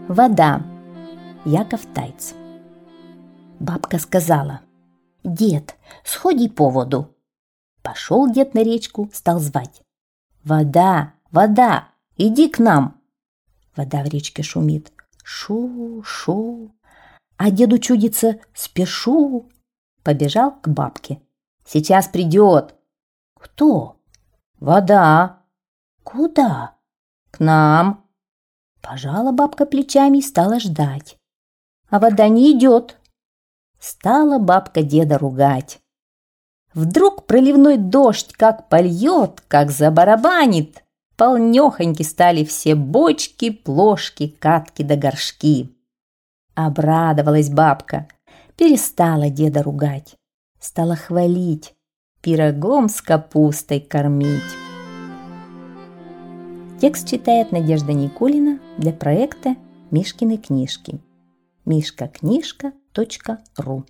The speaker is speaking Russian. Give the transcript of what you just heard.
Вода. Яков Тайц. Бабка сказала: «Дед, сходи по воду». Пошел дед на речку, стал звать: «Вода, вода, иди к нам». Вода в речке шумит: шу-шу. А деду чудится: спешу. Побежал к бабке: «Сейчас придет». «Кто?» «Вода». «Куда?» «К нам». Пожала бабка плечами и стала ждать. А вода не идет. Стала бабка деда ругать. Вдруг проливной дождь как польет, как забарабанит. Полнёхоньки стали все бочки, плошки, катки да горшки. Обрадовалась бабка, перестала деда ругать, стала хвалить, пирогом с капустой кормить. Текст читает Надежда Никулина для проекта «Мишкины книжки». mishkaknижка.ру